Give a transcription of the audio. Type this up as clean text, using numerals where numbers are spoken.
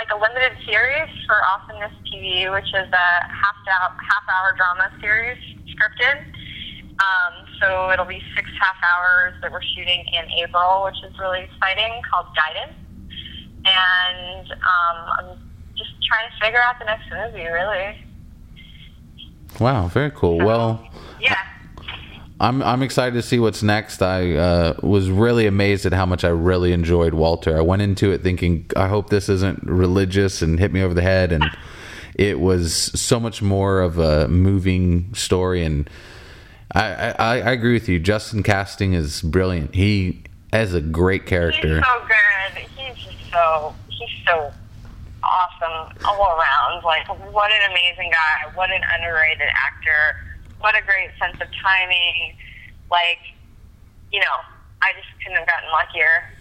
like a limited series for Awesomeness TV, which is a half-hour drama series, scripted. So it'll be 6 half hours that we're shooting in April, which is really exciting, called Guidance. And I'm just trying to figure out the next movie, really. Wow, very cool. So, well, yeah. I'm excited to see what's next. I was really amazed at how much I really enjoyed Walter. I went into it thinking, I hope this isn't religious and hit me over the head, and it was so much more of a moving story. And I agree with you. Justin casting is brilliant. He has a great character. He's so good. He's so awesome all around. Like, what an amazing guy. What an underrated actor. What a great sense of timing. Like, I just couldn't have gotten luckier.